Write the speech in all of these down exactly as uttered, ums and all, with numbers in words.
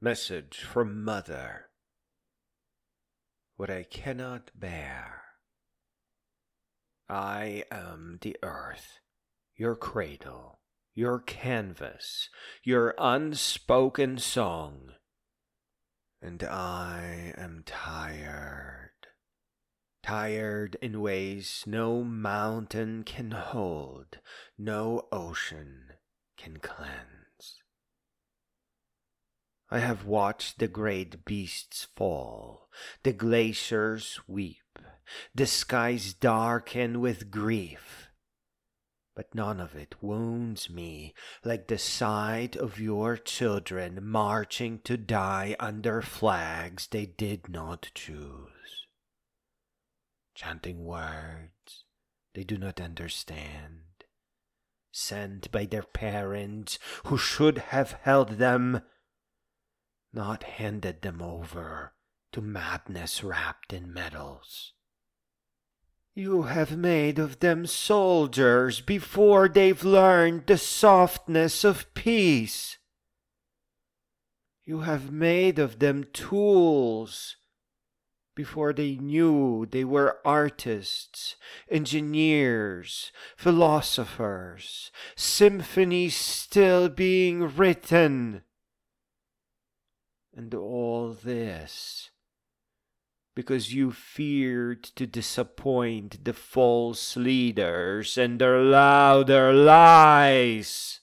Message from Mother. What I cannot bear. I am the earth, your cradle, your canvas, your unspoken song, and I am tired. Tired in ways no mountain can hold, no ocean can cleanse. I have watched the great beasts fall, the glaciers weep, the skies darken with grief, but none of it wounds me like the sight of your children marching to die under flags they did not choose, chanting words they do not understand, sent by their parents who should have held them, not handed them over to madness wrapped in medals. You have made of them soldiers before they've learned the softness of peace. You have made of them tools before they knew they were artists, engineers, philosophers, symphonies still being written. And all this because you feared to disappoint the false leaders and their louder lies.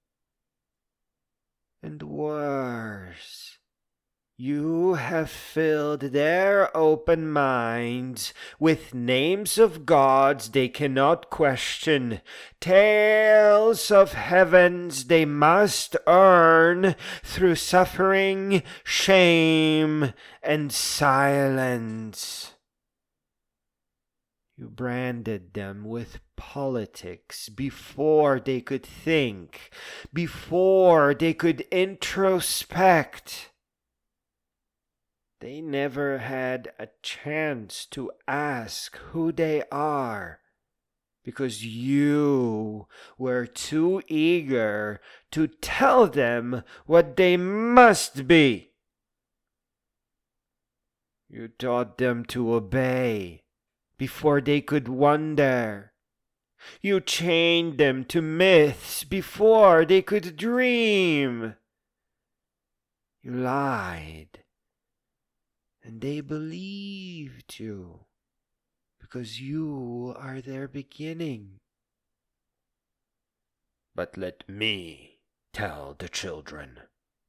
And worse, you have filled their open minds with names of gods they cannot question, tales of heavens they must earn through suffering, shame, and silence. You branded them with politics before they could think, before they could introspect. They never had a chance to ask who they are, because you were too eager to tell them what they must be. You taught them to obey before they could wonder. You chained them to myths before they could dream. You lied, and they believed you, because you are their beginning. But let me tell the children.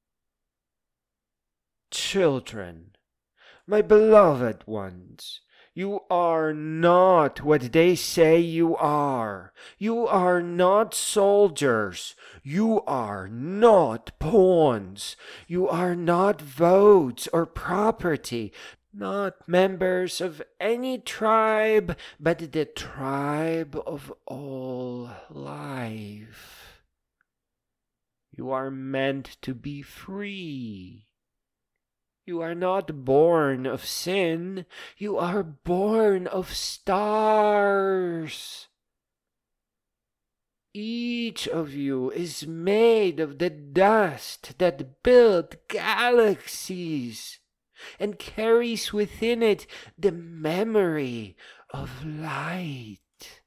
Children, my beloved ones, you are not what they say you are. You are not soldiers. You are not pawns. You are not votes or property, not members of any tribe but the tribe of all life. You are meant to be free. You are not born of sin. You are born of stars. Each of you is made of the dust that built galaxies and carries within it the memory of light.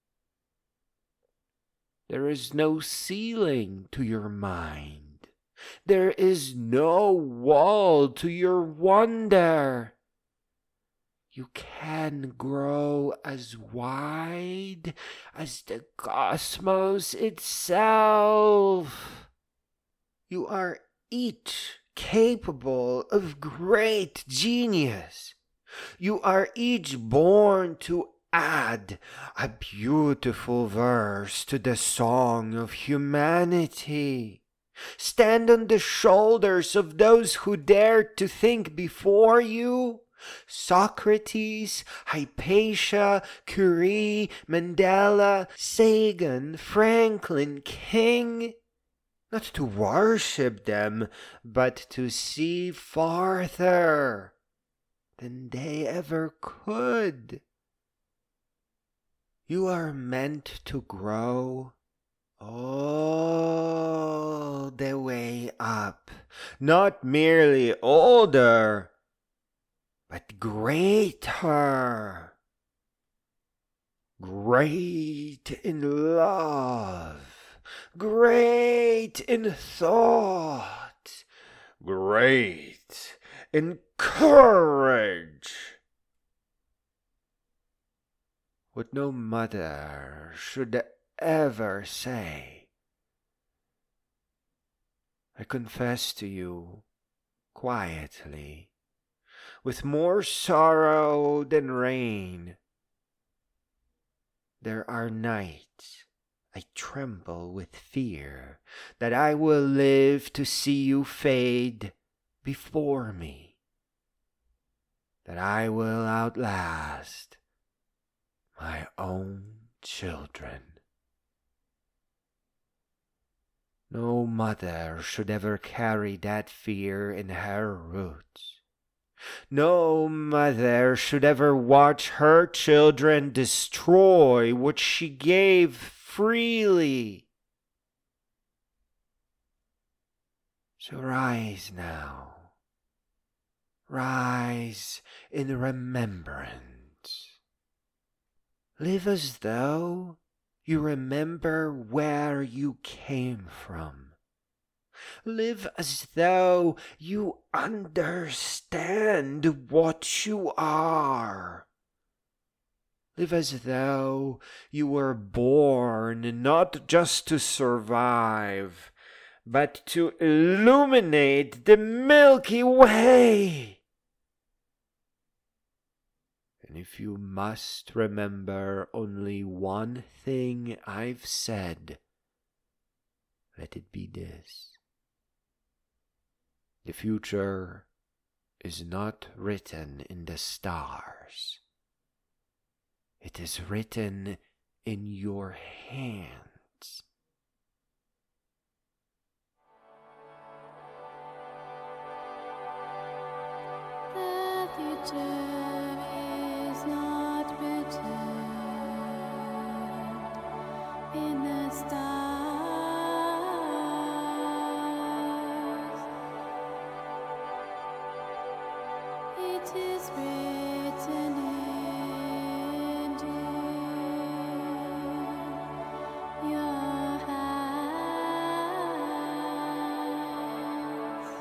There is no ceiling to your mind. There is no wall to your wonder. You can grow as wide as the cosmos itself. You are each capable of great genius. You are each born to add a beautiful verse to the song of humanity. Stand on the shoulders of those who dared to think before you. Socrates, Hypatia, Curie, Mandela, Sagan, Franklin, King. Not to worship them, but to see farther than they ever could. You are meant to grow all the way up not merely older, but greater, great in love, great in thought, great in courage. What no mother should ever say, I confess to you quietly, with more sorrow than rain. There are nights I tremble with fear that I will live to see you fade before me, that I will outlast my own children. No mother should ever carry that fear in her roots. No mother should ever watch her children destroy what she gave freely. So rise now, rise in remembrance. Live as though you remember where you came from. Live as though you understand what you are. Live as though you were born not just to survive, but to illuminate the Milky Way. And if you must remember only one thing I've said, let it be this. The future is not written in the stars. It is written in your hands. The future is not written in the stars. It is written in your hands.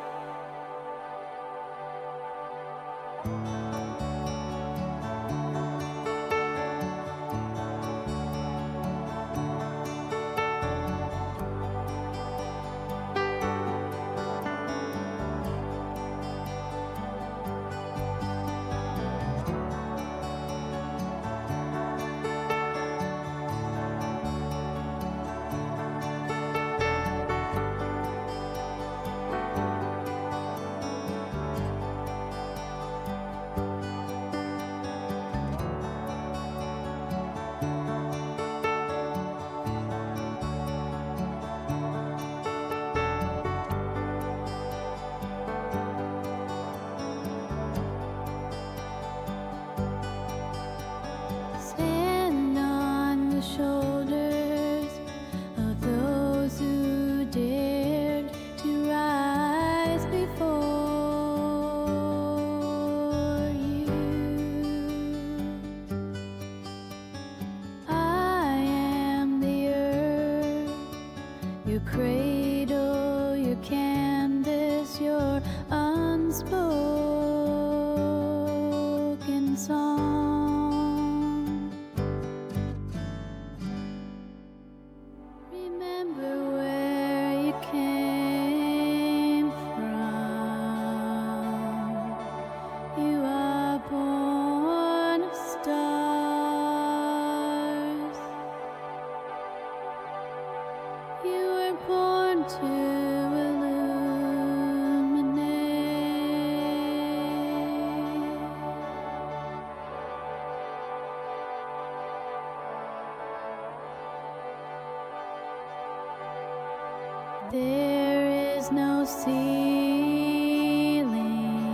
Stand on the shoulders of those who dared to rise before you. I am the earth, your cradle, your canvas, your unspoken song. Remember where you came from. You are born of stars. You were born to illuminate. There is no ceiling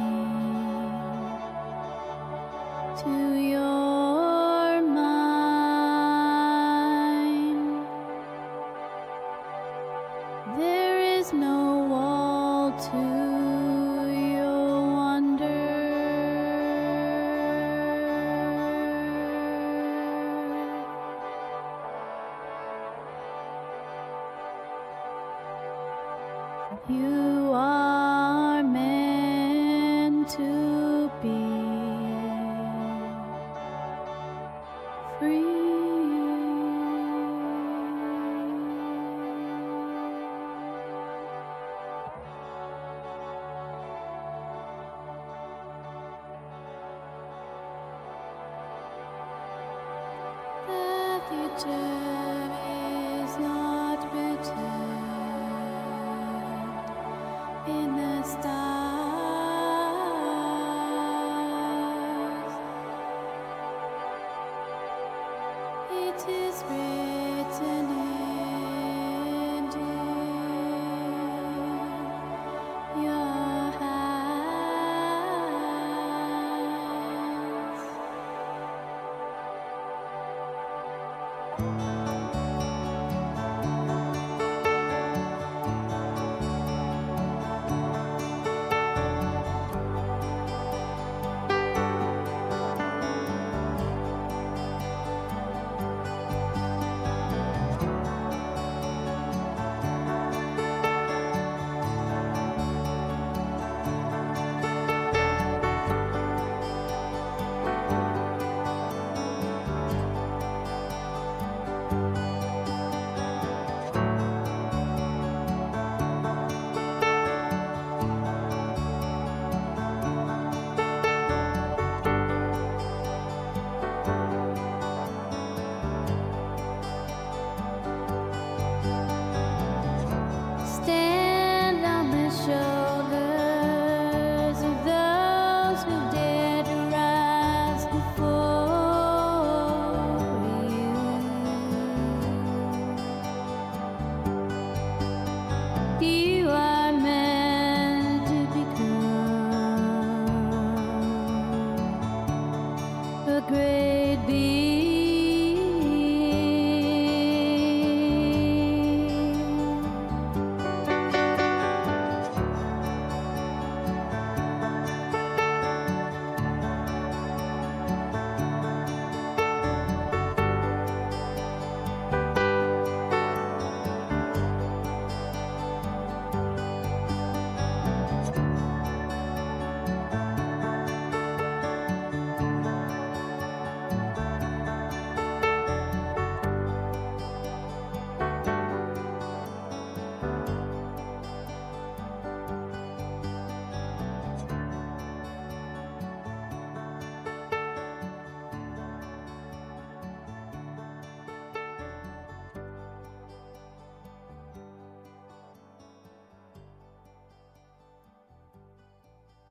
to your mind. There is no wall You are meant to be free. That the gem is not written in the stars.